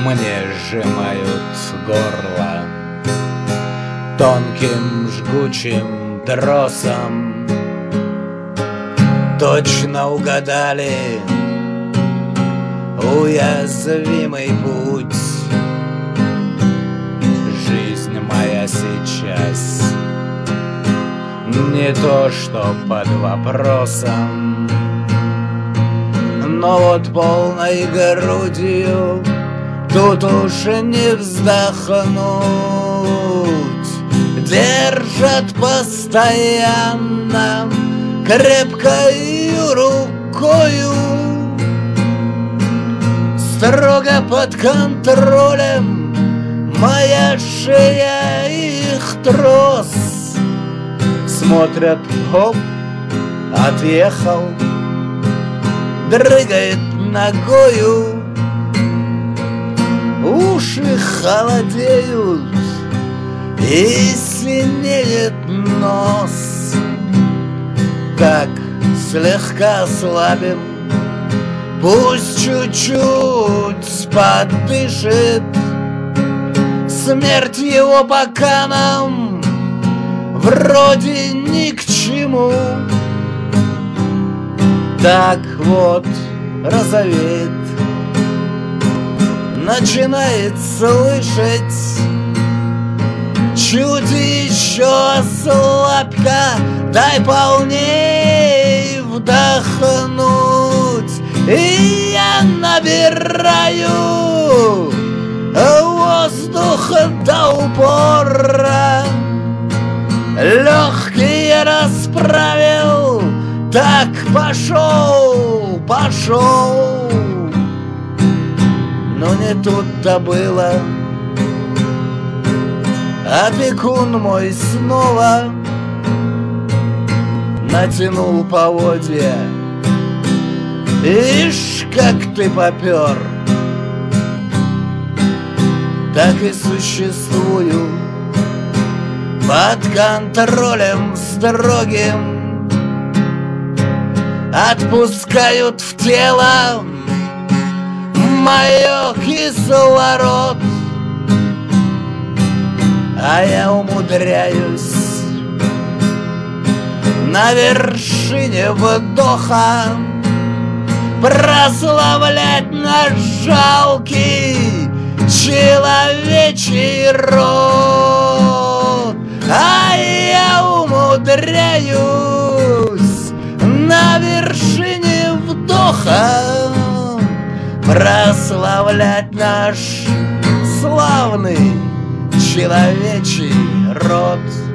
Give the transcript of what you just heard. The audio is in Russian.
мне сжимают горло тонким жгучим тросом. Точно угадали уязвимый путь. Жизнь моя сейчас не то, что под вопросом, но вот полной грудью тут уж не вздохнуть. Держат постоянно крепкою рукою, строго под контролем моя шея их трос. Смотрят, хоп, отъехал, дрыгает ногою, уши холодеют и синеет нос. Так, слегка ослабим, пусть чуть-чуть подышит. Смерть его пока нам вроде ни к чему. Так вот розовеет, начинает слышать. Чуть еще ослабь-ка, дай полней вдохнуть. И я набираю воздух до упора, легкие расправил, так пошел, пошел. Но не тут-то было. Опекун мой снова натянул поводья. Ишь, как ты попер! Так и существую под контролем строгим. Отпускают в тело мое кислород, а я умудряюсь на вершине вдоха прославлять наш жалкий человечий род. А я умудряюсь на вершине вдоха прославлять наш славный человечий род.